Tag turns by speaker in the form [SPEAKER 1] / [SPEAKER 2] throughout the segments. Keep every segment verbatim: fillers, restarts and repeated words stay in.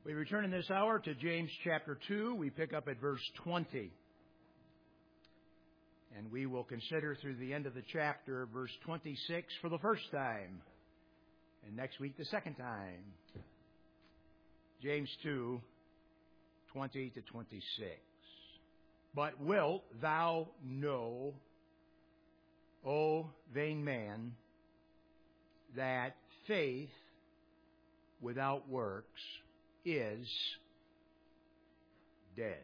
[SPEAKER 1] We return in this hour to James chapter two. We pick up at verse twenty. And we will consider through the end of the chapter verse twenty-six for the first time. And next week the second time. James two, twenty to twenty-six. But wilt thou know, O vain man, that faith without works is dead.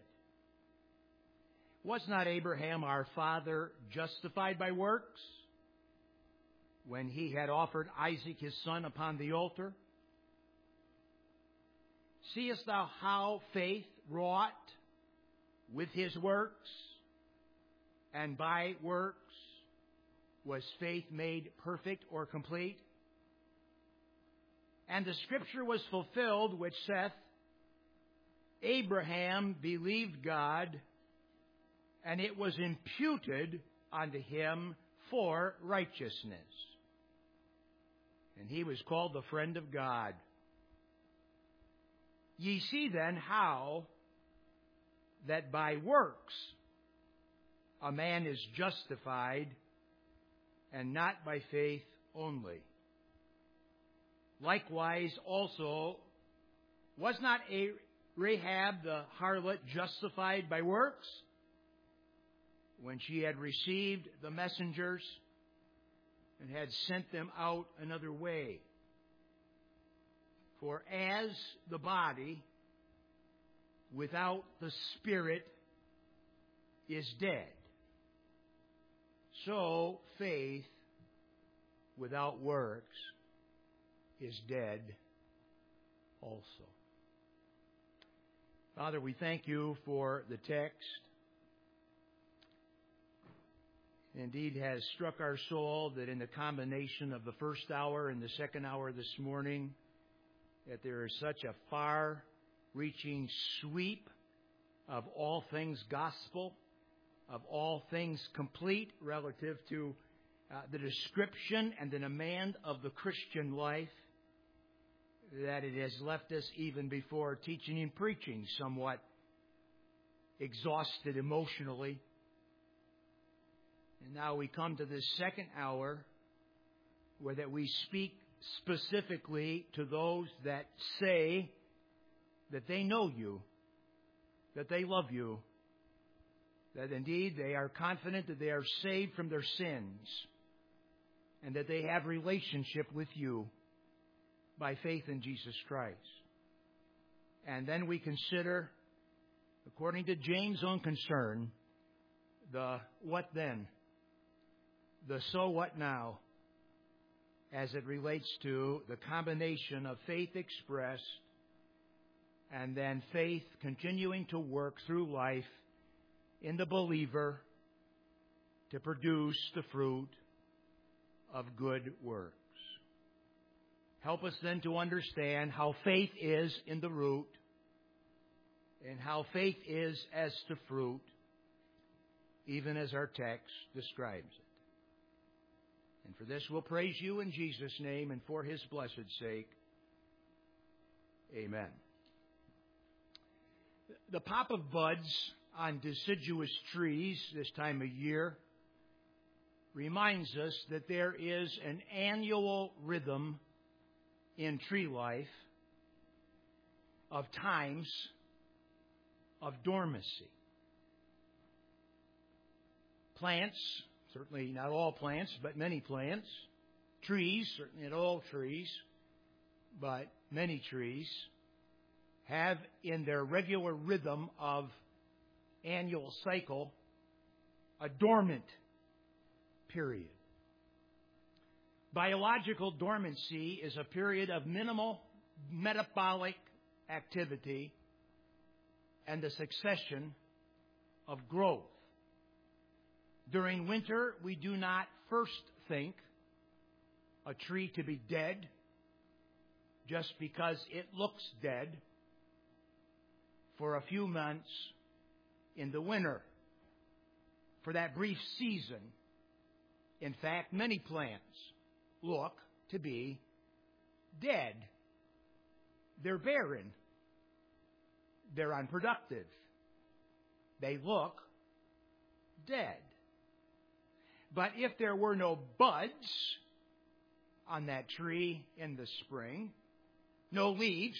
[SPEAKER 1] Was not Abraham our father justified by works when he had offered Isaac his son upon the altar? Seest thou how faith wrought with his works, and by works was faith made perfect or complete? And the scripture was fulfilled which saith, Abraham believed God, and it was imputed unto him for righteousness. And he was called the friend of God. Ye see then how that by works a man is justified, and not by faith only. Likewise also, was not Rahab the harlot justified by works when she had received the messengers and had sent them out another way? For as the body without the spirit is dead, so faith without works is dead also. Father, we thank you for the text. Indeed, has struck our soul that in the combination of the first hour and the second hour this morning, that there is such a far-reaching sweep of all things gospel, of all things complete relative to uh, the description and the demand of the Christian life, that it has left us even before teaching and preaching somewhat exhausted emotionally. And now we come to this second hour where that we speak specifically to those that say that they know you, that they love you, that indeed they are confident that they are saved from their sins, and that they have relationship with you by faith in Jesus Christ. And then we consider, according to James' own concern, the what then, the so what now, as it relates to the combination of faith expressed and then faith continuing to work through life in the believer to produce the fruit of good works. Help us then to understand how faith is in the root and how faith is as to fruit, even as our text describes it. And for this we'll praise you in Jesus' name and for his blessed sake. Amen. The pop of buds on deciduous trees this time of year reminds us that there is an annual rhythm in tree life of times of dormancy. Plants, certainly not all plants, but many plants, trees, certainly not all trees, but many trees, have in their regular rhythm of annual cycle a dormant period. Biological dormancy is a period of minimal metabolic activity and the succession of growth. During winter, we do not first think a tree to be dead just because it looks dead for a few months in the winter. For that brief season, in fact, many plants look to be dead. They're barren. they're unproductive. They look dead. But if there were no buds on that tree in the spring, no leaves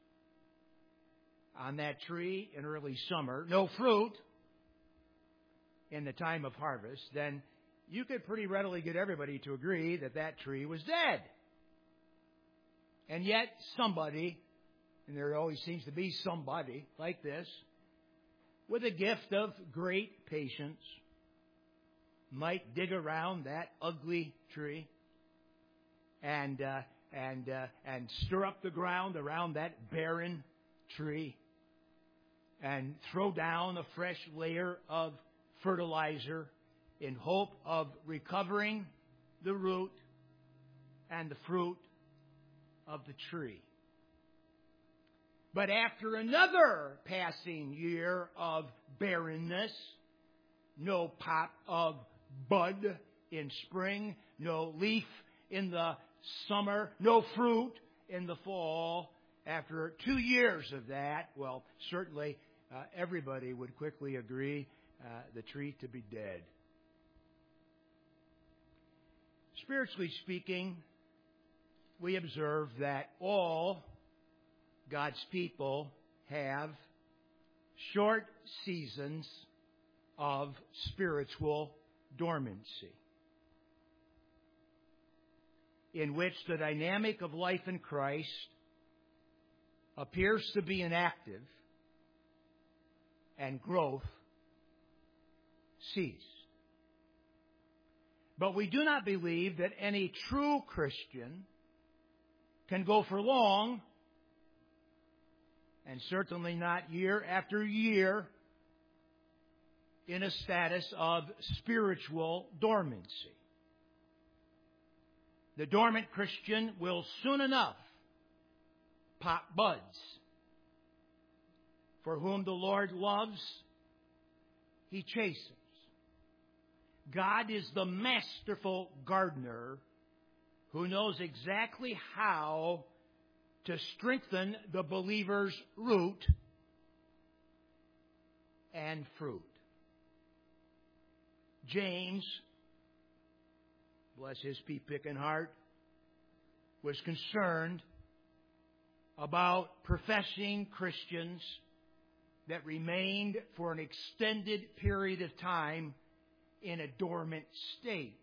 [SPEAKER 1] on that tree in early summer, no fruit in the time of harvest, then you could pretty readily get everybody to agree that that tree was dead. And yet somebody, and there always seems to be somebody like this, with a gift of great patience, might dig around that ugly tree and uh, and uh, and stir up the ground around that barren tree and throw down a fresh layer of fertilizer in hope of recovering the root and the fruit of the tree. But after another passing year of barrenness, no pop of bud in spring, no leaf in the summer, no fruit in the fall. After two years of that, well, certainly uh, everybody would quickly agree uh, the tree to be dead. Spiritually speaking, we observe that all God's people have short seasons of spiritual dormancy, in which the dynamic of life in Christ appears to be inactive and growth ceased. But we do not believe that any true Christian can go for long, and certainly not year after year, in a status of spiritual dormancy. The dormant Christian will soon enough pop buds. For whom the Lord loves, He chastens. God is the masterful gardener who knows exactly how to strengthen the believer's root and fruit. James, bless his pea-picking heart, was concerned about professing Christians that remained for an extended period of time in a dormant state,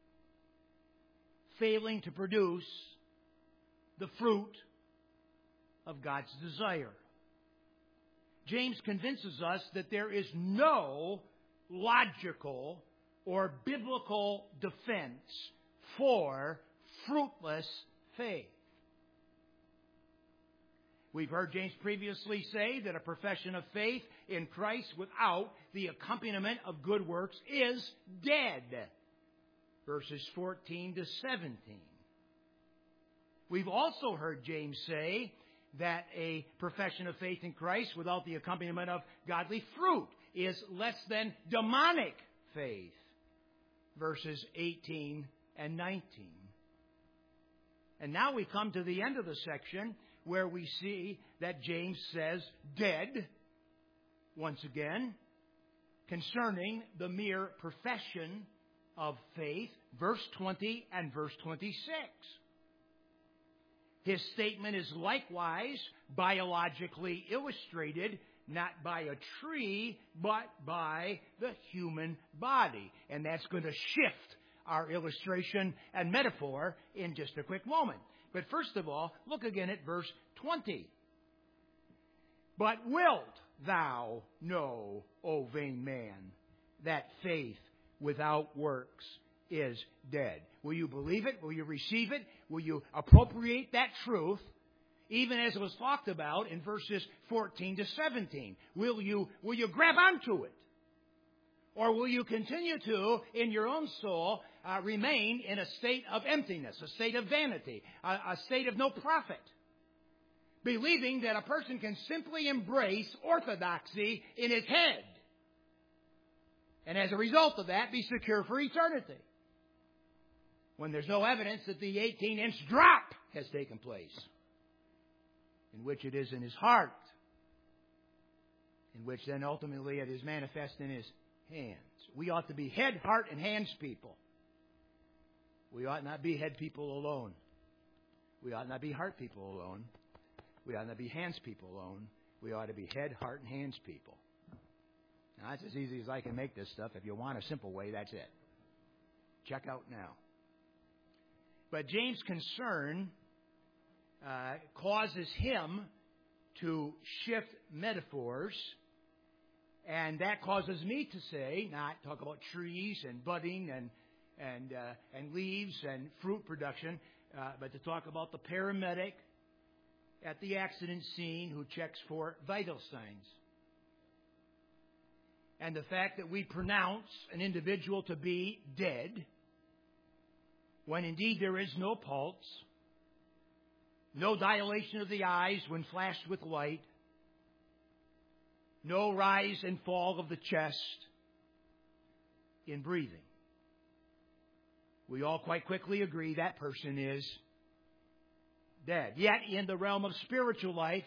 [SPEAKER 1] failing to produce the fruit of God's desire. James convinces us that there is no logical or biblical defense for fruitless faith. We've heard James previously say that a profession of faith in Christ without the accompaniment of good works is dead. Verses fourteen to seventeen. We've also heard James say that a profession of faith in Christ without the accompaniment of godly fruit is less than demonic faith. Verses eighteen and nineteen. And now we come to the end of the section where we see that James says dead, once again, concerning the mere profession of faith, verse twenty and verse twenty-six. His statement is likewise biologically illustrated not by a tree, but by the human body. And that's going to shift our illustration and metaphor in just a quick moment. But first of all, look again at verse twenty. But wilt thou know, O vain man, that faith without works is dead? Will you believe it? Will you receive it? Will you appropriate that truth, even as it was talked about in verses fourteen to seventeen? Will you, will you grab onto it? Or will you continue to, in your own soul, uh, remain in a state of emptiness, a state of vanity, a, a state of no profit, believing that a person can simply embrace orthodoxy in his head, and as a result of that, be secure for eternity, when there's no evidence that the eighteen-inch drop has taken place, in which it is in his heart in which then ultimately it is manifest in His hands. We ought to be head, heart, and hands people. We ought not be head people alone. We ought not be heart people alone. We ought not be hands people alone. We ought to be head, heart, and hands people. Now, that's as easy as I can make this stuff. If you want a simple way, that's it. Check out now. But James' concern uh, causes him to shift metaphors, and that causes me to say, not talk about trees and budding and and uh, and leaves and fruit production, uh, but to talk about the paramedic at the accident scene who checks for vital signs. And the fact that we pronounce an individual to be dead when indeed there is no pulse, no dilation of the eyes when flashed with light, no rise and fall of the chest in breathing. We all quite quickly agree that person is dead. Yet in the realm of spiritual life,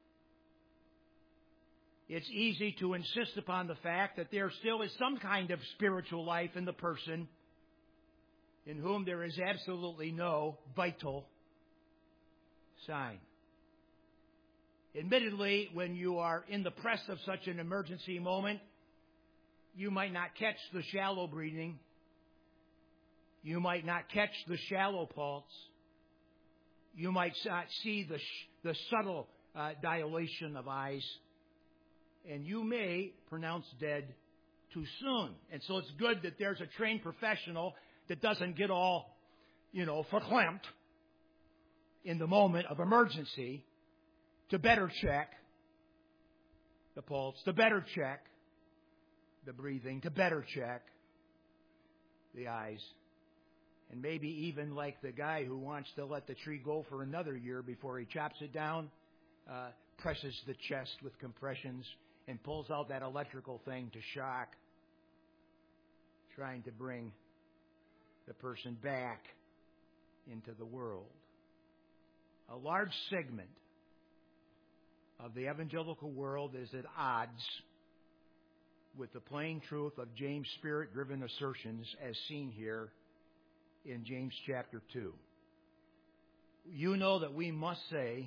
[SPEAKER 1] it's easy to insist upon the fact that there still is some kind of spiritual life in the person in whom there is absolutely no vital sign. Admittedly, when you are in the press of such an emergency moment, you might not catch the shallow breathing. You might not catch the shallow pulse. You might not see the, sh- the subtle uh, dilation of eyes. And you may pronounce dead too soon. And so it's good that there's a trained professional that doesn't get all, you know, verklempt in the moment of emergency to better check the pulse, to better check the breathing, to better check the eyes. And maybe even like the guy who wants to let the tree go for another year before he chops it down, uh, presses the chest with compressions and pulls out that electrical thing to shock, trying to bring the person back into the world. A large segment of the evangelical world is at odds with the plain truth of James' spirit-driven assertions as seen here in James chapter two. You know that we must say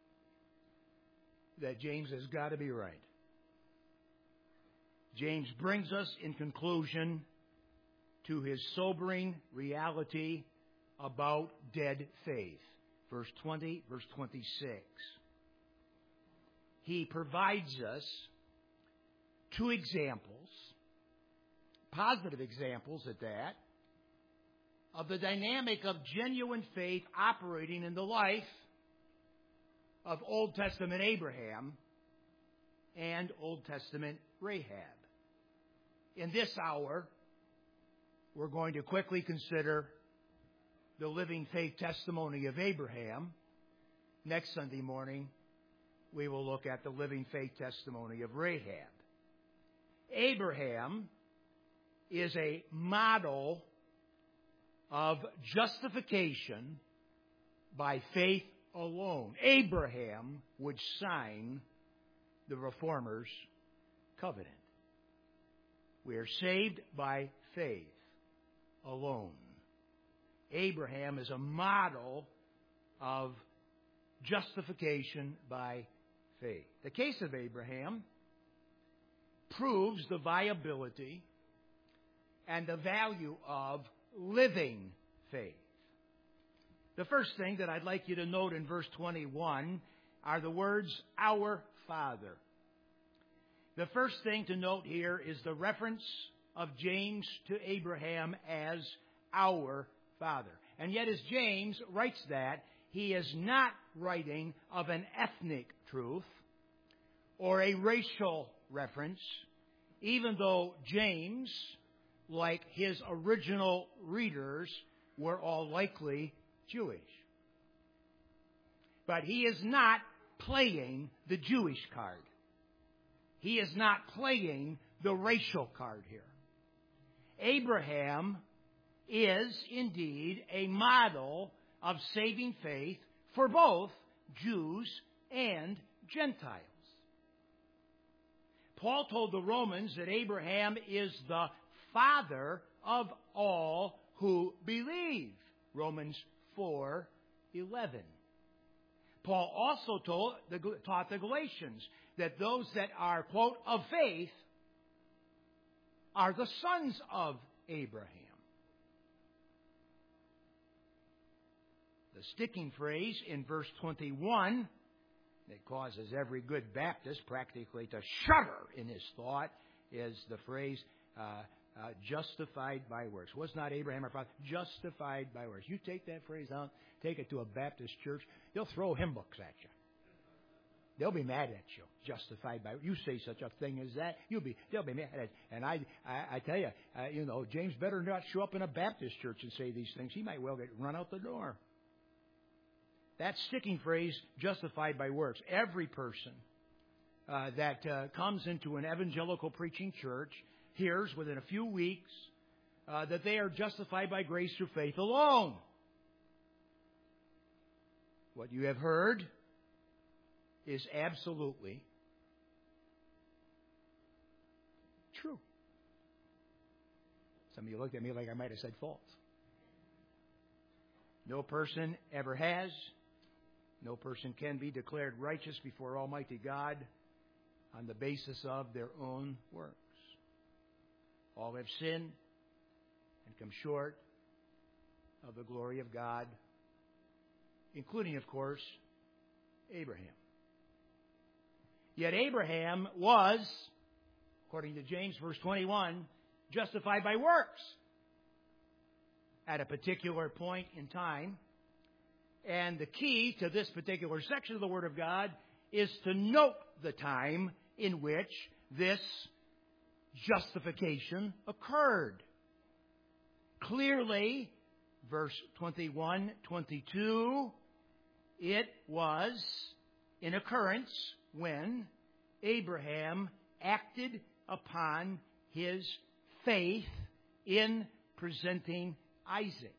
[SPEAKER 1] that James has got to be right. James brings us in conclusion to his sobering reality about dead faith. Verse twenty, verse twenty-six. He provides us two examples, positive examples at that, of the dynamic of genuine faith operating in the life of Old Testament Abraham and Old Testament Rahab. In this hour, we're going to quickly consider the living faith testimony of Abraham. Next Sunday morning, we will look at the living faith testimony of Rahab. Abraham is a model of justification by faith alone. Abraham would sign the Reformer's covenant. We are saved by faith alone. Abraham is a model of justification by faith. The case of Abraham proves the viability and the value of living faith. The first thing that I'd like you to note in verse twenty-one are the words, our Father. The first thing to note here is the reference of James to Abraham as our Father. And yet as James writes that, he is not writing of an ethnic truth or a racial reference, even though James, like his original readers, were all likely Jewish. But he is not playing the Jewish card. He is not playing the racial card here. Abraham is indeed a model of saving faith for both Jews and Gentiles. Paul told the Romans that Abraham is the father of all who believe. Romans four eleven. Paul also told, taught the Galatians that those that are, quote, of faith are the sons of Abraham. The sticking phrase in verse twenty-one that causes every good Baptist practically to shudder in his thought is the phrase, uh, uh, justified by works. Was not Abraham our father? Justified by works. You take that phrase out, take it to a Baptist church, they'll throw hymn books at you. They'll be mad at you. Justified by you say such a thing as that, you'll be they'll be mad at you. And I I, I tell you, uh, you know, James better not show up in a Baptist church and say these things. He might well get run out the door. That sticking phrase, justified by works. Every person uh, that uh, comes into an evangelical preaching church hears within a few weeks uh, that they are justified by grace through faith alone. What you have heard is absolutely true. Some of you looked at me like I might have said false. No person ever has. No person can be declared righteous before Almighty God on the basis of their own works. All have sinned and come short of the glory of God, including, of course, Abraham. Yet Abraham was, according to James verse twenty-one, justified by works at a particular point in time. And the key to this particular section of the Word of God is to note the time in which this justification occurred. Clearly, verse twenty-one, twenty-two, it was an occurrence when Abraham acted upon his faith in presenting Isaac.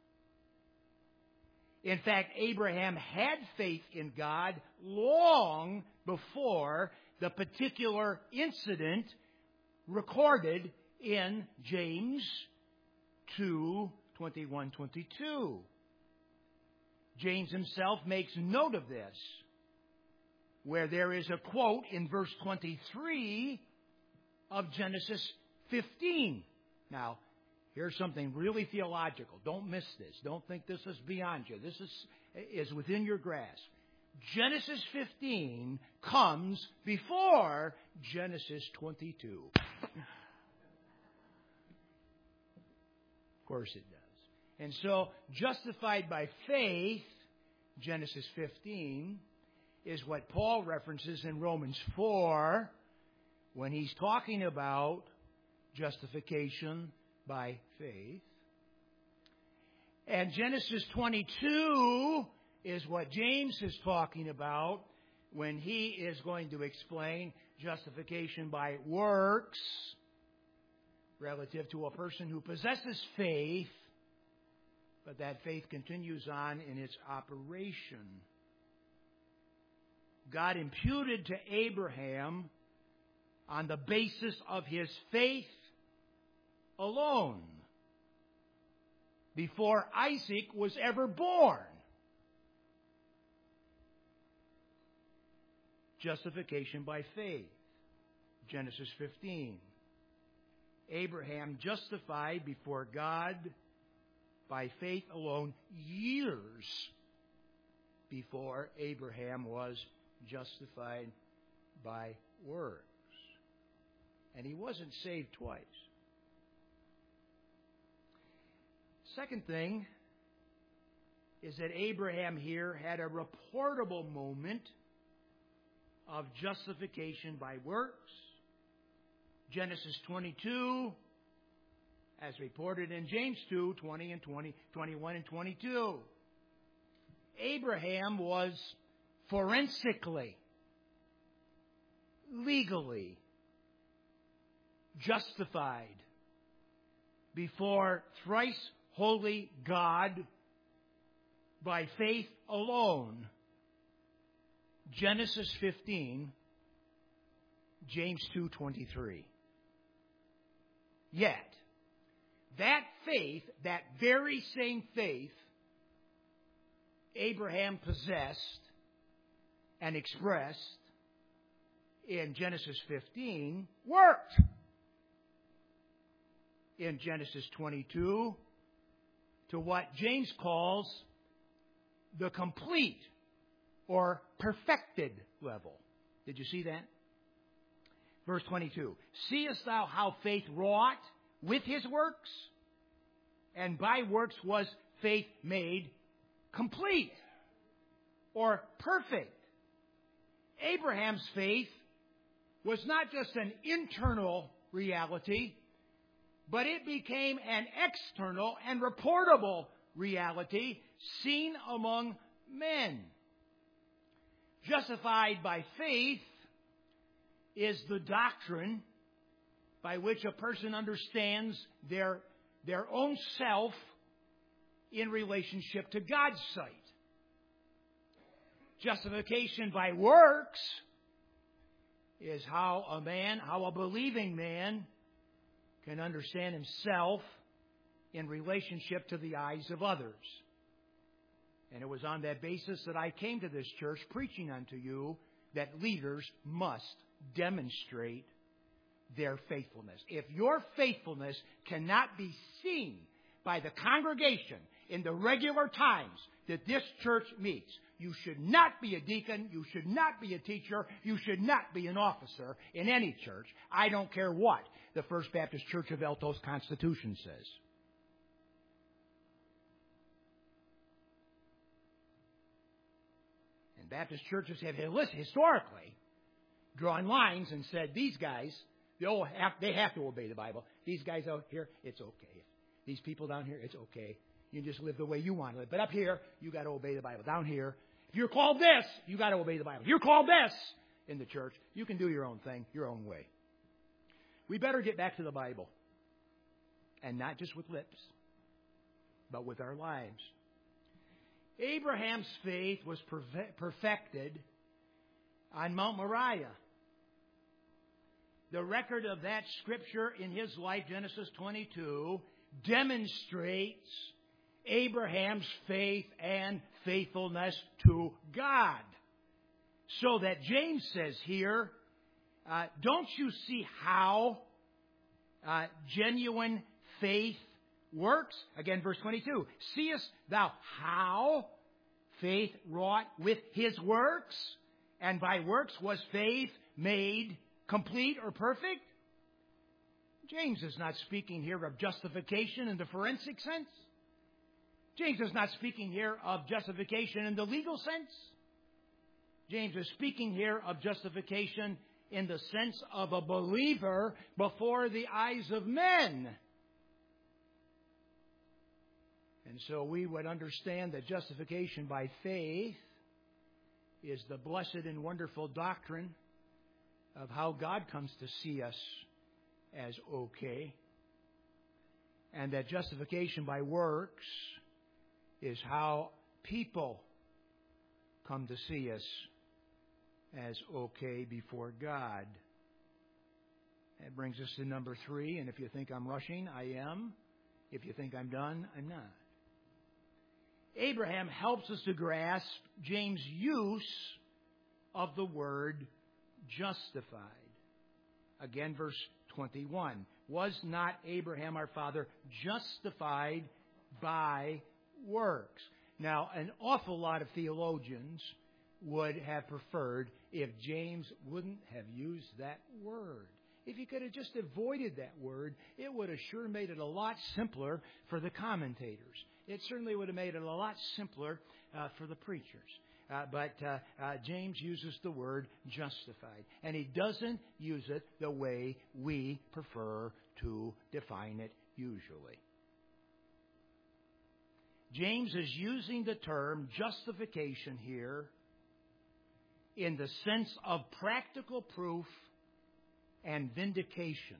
[SPEAKER 1] In fact, Abraham had faith in God long before the particular incident recorded in James two, twenty-one, twenty-two. James himself makes note of this, where there is a quote in verse twenty-three of Genesis fifteen. Now, here's something really theological. Don't miss this. Don't think this is beyond you. This is, is within your grasp. Genesis fifteen comes before Genesis twenty-two. Of course it does. And so, justified by faith, Genesis fifteen, is what Paul references in Romans four when he's talking about justification by faith. And Genesis twenty-two is what James is talking about when he is going to explain justification by works relative to a person who possesses faith, but that faith continues on in its operation. God imputed to Abraham on the basis of his faith alone before Isaac was ever born. Justification by faith. Genesis fifteen. Abraham justified before God by faith alone years before Abraham was justified by works. And he wasn't saved twice. Second thing is that Abraham here had a reportable moment of justification by works. Genesis twenty-two, as reported in James two, twenty and twenty, twenty-one and twenty-two. Abraham was forensically, legally justified before thrice holy God by faith alone. Genesis fifteen, James two twenty-three. Yet, that faith, that very same faith Abraham possessed and expressed in Genesis fifteen, worked. In Genesis twenty-two, to what James calls the complete or perfected level. Did you see that? Verse twenty-two. Seest thou how faith wrought with his works? And by works was faith made complete or perfect. Abraham's faith was not just an internal reality, but it became an external and reportable reality seen among men. Justified by faith is the doctrine by which a person understands their, their own self in relationship to God's sight. Justification by works is how a man, how a believing man can understand himself in relationship to the eyes of others. And it was on that basis that I came to this church preaching unto you that leaders must demonstrate their faithfulness. If your faithfulness cannot be seen by the congregation in the regular times that this church meets, you should not be a deacon, you should not be a teacher, you should not be an officer in any church. I don't care what the First Baptist Church of Altos Constitution says. And Baptist churches have historically drawn lines and said, these guys, they have to obey the Bible. These guys out here, it's okay. These people down here, it's okay. You can just live the way you want to live. But up here, you got to obey the Bible. Down here, if you're called this, you got to obey the Bible. If you're called this in the church, you can do your own thing, your own way. We better get back to the Bible. And not just with lips, but with our lives. Abraham's faith was perfected on Mount Moriah. The record of that scripture in his life, Genesis twenty-two, demonstrates Abraham's faith and faithfulness to God. So that James says here, uh, don't you see how uh, genuine faith works? Again, verse twenty-two. Seest thou how faith wrought with his works? And by works was faith made complete or perfect? James is not speaking here of justification in the forensic sense. James is not speaking here of justification in the legal sense. James is speaking here of justification in the sense of a believer before the eyes of men. And so we would understand that justification by faith is the blessed and wonderful doctrine of how God comes to see us as okay. And that justification by works is how people come to see us as okay before God. That brings us to number three. And if you think I'm rushing, I am. If you think I'm done, I'm not. Abraham helps us to grasp James' use of the word justified. Again, verse twenty-one. Was not Abraham our father justified by works? Now, an awful lot of theologians would have preferred if James wouldn't have used that word. If he could have just avoided that word, it would have sure made it a lot simpler for the commentators. It certainly would have made it a lot simpler uh, for the preachers. Uh, but uh, uh, James uses the word justified. And he doesn't use it the way we prefer to define it usually. James is using the term justification here in the sense of practical proof and vindication.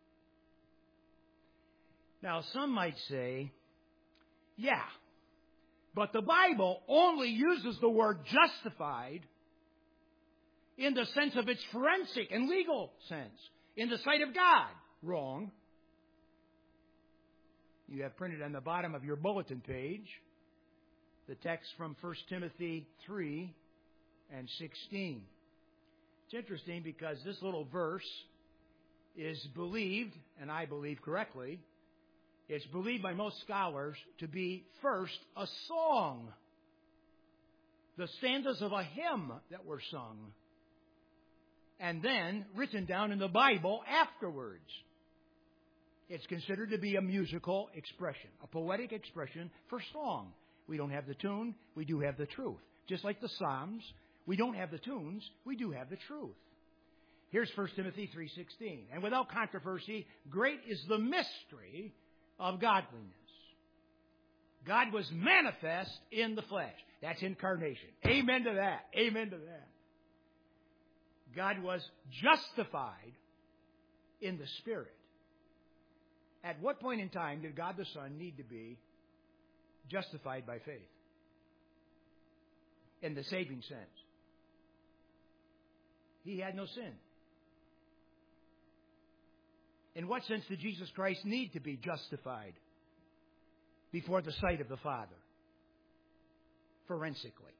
[SPEAKER 1] Now, some might say, yeah, but the Bible only uses the word justified in the sense of its forensic and legal sense. In the sight of God, wrong. You have printed on the bottom of your bulletin page the text from First Timothy three and sixteen. It's interesting because this little verse is believed, and I believe correctly, it's believed by most scholars to be first a song. The stanzas of a hymn that were sung. And then written down in the Bible afterwards. It's considered to be a musical expression, a poetic expression for song. We don't have the tune, we do have the truth. Just like the Psalms, we don't have the tunes, we do have the truth. Here's First Timothy three sixteen. And without controversy, great is the mystery of godliness. God was manifest in the flesh. That's incarnation. Amen to that. Amen to that. God was justified in the Spirit. At what point in time did God the Son need to be justified by faith? In the saving sense. He had no sin. In what sense did Jesus Christ need to be justified before the sight of the Father? Forensically.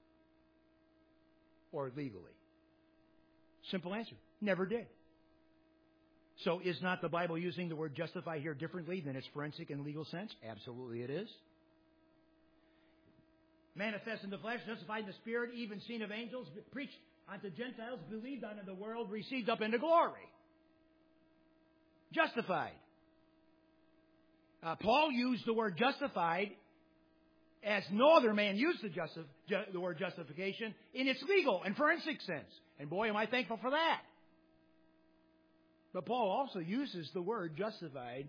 [SPEAKER 1] Or legally. Simple answer. Never did. So is not the Bible using the word justify here differently than its forensic and legal sense? Absolutely it is. Manifest in the flesh, justified in the Spirit, even seen of angels, preached unto Gentiles, believed on in the world, received up into glory. Justified. Uh, Paul used the word justified as no other man used the, justif- ju- the word justification in its legal and forensic sense. And boy, am I thankful for that. But Paul also uses the word justified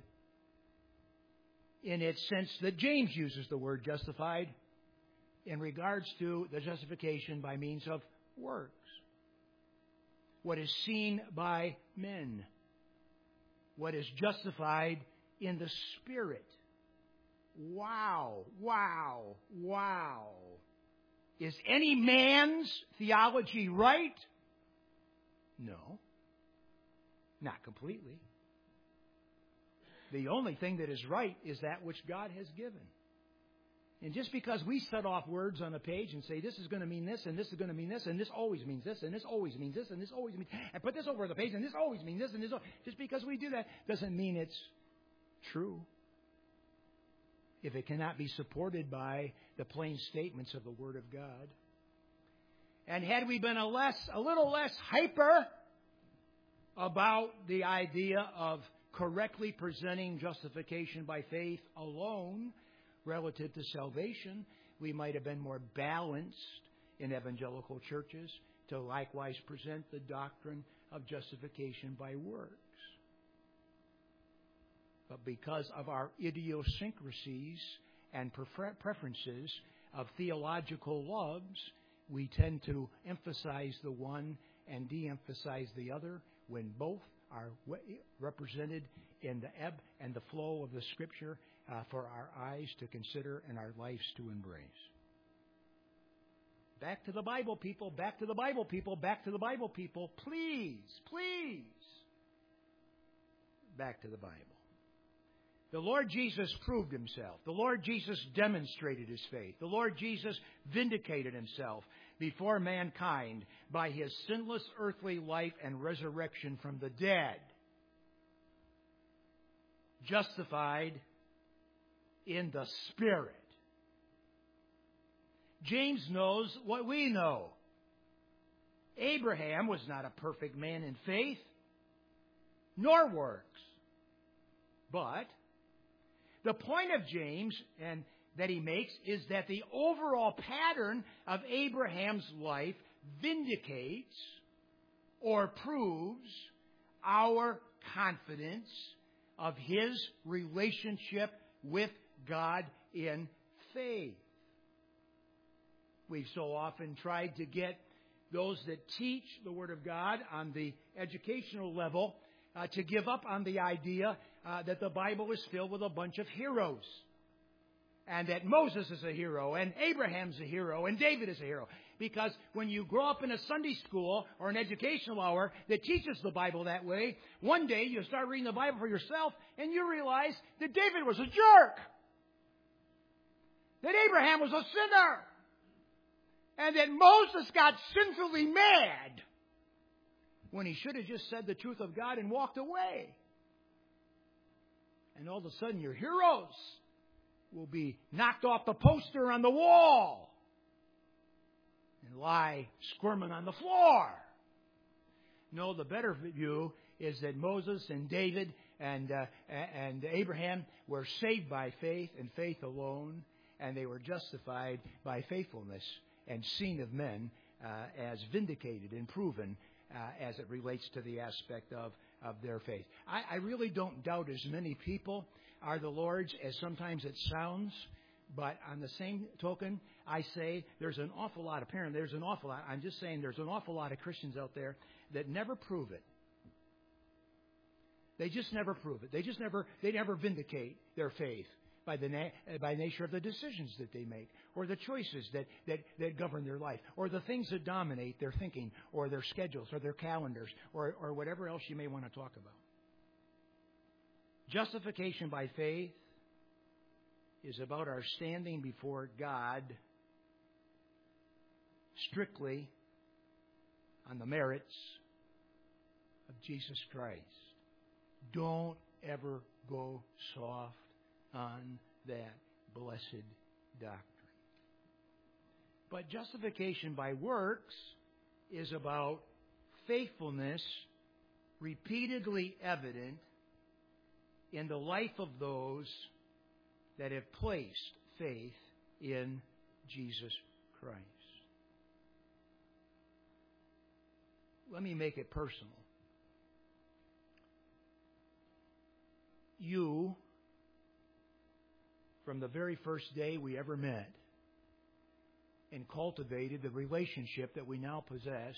[SPEAKER 1] in its sense that James uses the word justified in regards to the justification by means of works. What is seen by men. What is justified in the Spirit. Wow, wow, wow. Is any man's theology right? No. Not completely. The only thing that is right is that which God has given. And just because we set off words on a page and say, this is going to mean this, and this is going to mean this, and this always means this, and this always means this, and this always means, and put this over the page, and this always means this, and this, just because we do that doesn't mean it's true. If it cannot be supported by the plain statements of the Word of God. And had we been a less, a little less hyper about the idea of correctly presenting justification by faith alone relative to salvation, we might have been more balanced in evangelical churches to likewise present the doctrine of justification by works. But because of our idiosyncrasies and preferences of theological loves, we tend to emphasize the one and de-emphasize the other when both are represented in the ebb and the flow of the Scripture uh, for our eyes to consider and our lives to embrace. Back to the Bible, people. Back to the Bible, people. Back to the Bible, people. Please, please. Back to the Bible. The Lord Jesus proved Himself. The Lord Jesus demonstrated His faith. The Lord Jesus vindicated Himself before mankind by His sinless earthly life and resurrection from the dead. Justified in the Spirit. James knows what we know. Abraham was not a perfect man in faith, nor works. But the point of James and that he makes is that the overall pattern of Abraham's life vindicates or proves our confidence of his relationship with God in faith. We've so often tried to get those that teach the Word of God on the educational level uh, to give up on the idea uh, that the Bible is filled with a bunch of heroes. and that Moses is a hero, and Abraham's a hero, and David is a hero. Because when you grow up in a Sunday school or an educational hour that teaches the Bible that way, one day you start reading the Bible for yourself, and you realize that David was a jerk. That Abraham was a sinner. And that Moses got sinfully mad when he should have just said the truth of God and walked away. And all of a sudden your heroes will be knocked off the poster on the wall and lie squirming on the floor. No, the better view is that Moses and David and uh, and Abraham were saved by faith and faith alone, and they were justified by faithfulness and seen of men uh, as vindicated and proven uh, as it relates to the aspect of of their faith. I, I really don't doubt as many people are the Lord's as sometimes it sounds, but on the same token, I say there's an awful lot, apparently there's an awful lot, I'm just saying there's an awful lot of Christians out there that never prove it. They just never prove it. They just never, they never vindicate their faith by the na- by nature of the decisions that they make, or the choices that, that, that govern their life, or the things that dominate their thinking, or their schedules, or their calendars, or, or whatever else you may want to talk about. Justification by faith is about our standing before God strictly on the merits of Jesus Christ. Don't ever go soft on that blessed doctrine. But justification by works is about faithfulness repeatedly evident in the life of those that have placed faith in Jesus Christ. Let me make it personal. You, from the very first day we ever met and cultivated the relationship that we now possess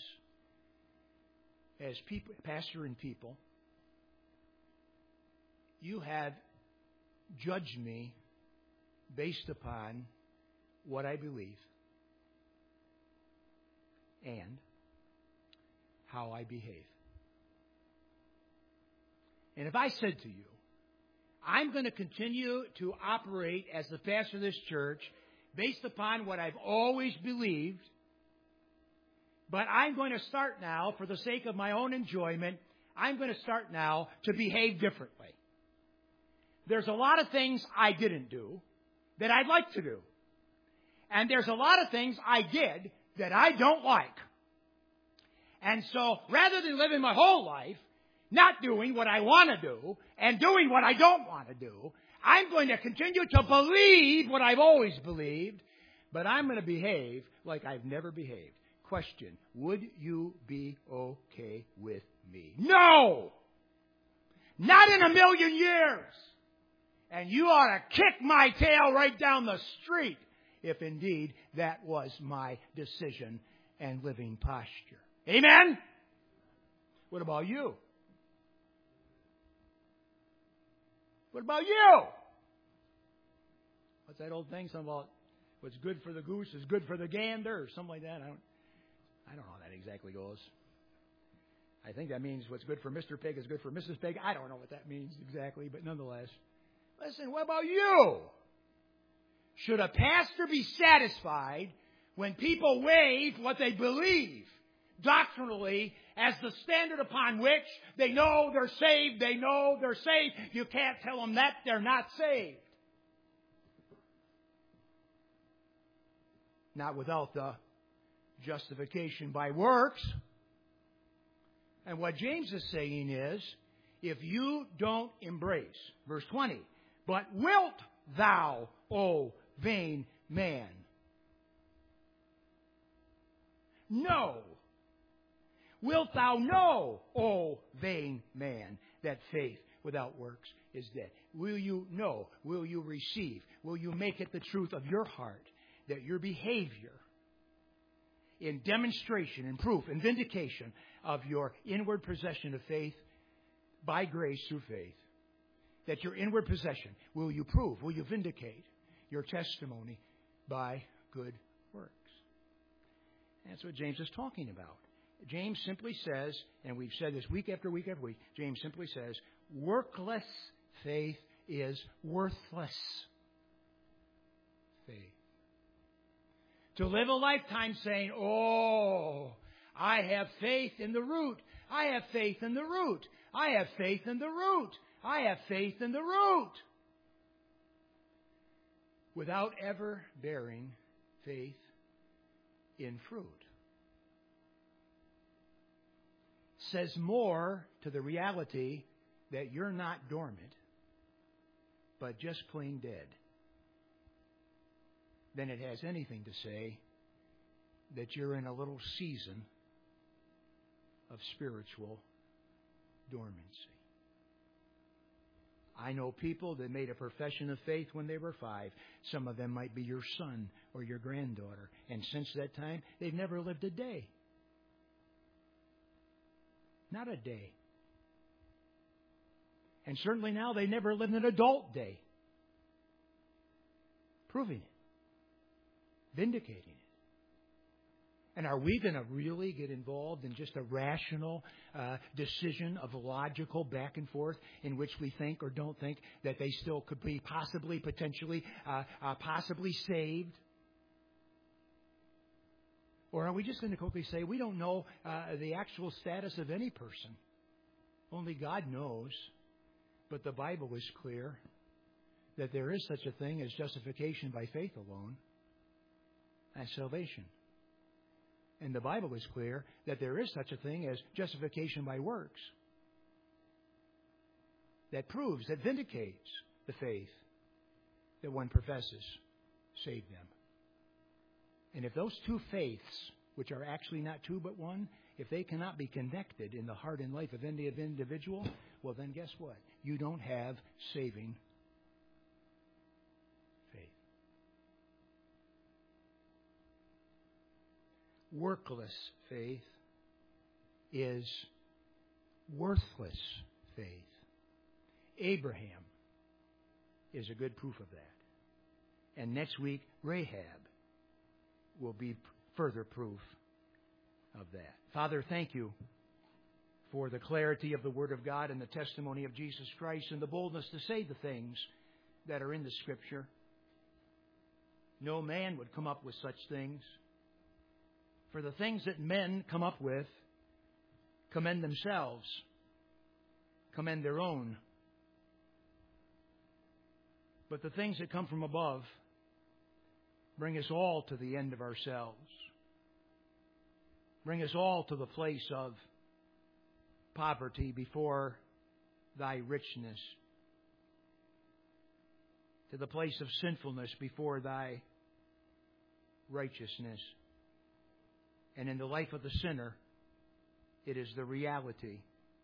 [SPEAKER 1] as people, pastor and people, you have judged me based upon what I believe and how I behave. And if I said to you, I'm going to continue to operate as the pastor of this church based upon what I've always believed, but I'm going to start now, for the sake of my own enjoyment, I'm going to start now to behave differently. There's a lot of things I didn't do that I'd like to do. And there's a lot of things I did that I don't like. And so, rather than living my whole life not doing what I want to do and doing what I don't want to do, I'm going to continue to believe what I've always believed, but I'm going to behave like I've never behaved. Question, would you be okay with me? No! Not in a million years! And you ought to kick my tail right down the street if indeed that was my decision and living posture. Amen? What about you? What about you? What's that old thing? Something about what's good for the goose is good for the gander or something like that. I don't, I don't know how that exactly goes. I think that means what's good for Mister Pig is good for Missus Pig. I don't know what that means exactly, but nonetheless. Listen, what about you? Should a pastor be satisfied when people waive what they believe doctrinally as the standard upon which they know they're saved, they know they're saved? You can't tell them that they're not saved. Not without the justification by works. And what James is saying is, if you don't embrace, verse twenty, but wilt thou, O vain man, know, wilt thou know, O vain man, that faith without works is dead? Will you know? Will you receive? Will you make it the truth of your heart that your behavior in demonstration and proof and vindication of your inward possession of faith by grace through faith, that your inward possession, will you prove, will you vindicate your testimony by good works. That's what James is talking about. James simply says, and we've said this week after week after week, James simply says, workless faith is worthless faith. To live a lifetime saying, oh, I have faith in the root. I have faith in the root. I have faith in the root. I have faith in the root. Without ever bearing faith in fruit. Says more to the reality that you're not dormant, but just plain dead, than it has anything to say that you're in a little season of spiritual dormancy. I know people that made a profession of faith when they were five. Some of them might be your son or your granddaughter. And since that time, they've never lived a day. Not a day. And certainly now they never lived an adult day. Proving it. Vindicating it. And are we going to really get involved in just a rational uh, decision of logical back and forth in which we think or don't think that they still could be possibly, potentially, uh, uh, possibly saved? Or are we just going to quickly say, we don't know uh, the actual status of any person? Only God knows. But the Bible is clear that there is such a thing as justification by faith alone. That's salvation. And the Bible is clear that there is such a thing as justification by works. That proves, that vindicates the faith that one professes saved them. And if those two faiths, which are actually not two but one, if they cannot be connected in the heart and life of any individual, well then guess what? You don't have saving faith. Workless faith is worthless faith. Abraham is a good proof of that. And next week, Rahab will be further proof of that. Father, thank you for the clarity of the Word of God and the testimony of Jesus Christ and the boldness to say the things that are in the Scripture. No man would come up with such things. For the things that men come up with commend themselves, commend their own. But the things that come from above bring us all to the end of ourselves. Bring us all to the place of poverty before thy richness. To the place of sinfulness before thy righteousness. And in the life of the sinner, it is the reality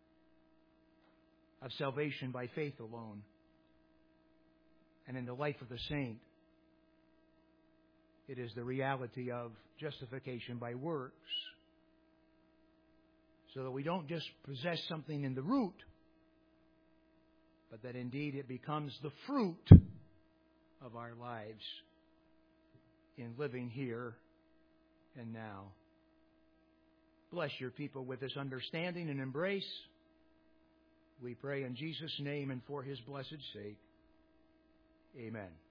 [SPEAKER 1] of salvation by faith alone. And in the life of the saint, it is the reality of justification by works. So that we don't just possess something in the root, but that indeed it becomes the fruit of our lives in living here and now. Bless your people with this understanding and embrace. We pray in Jesus' name and for His blessed sake. Amen.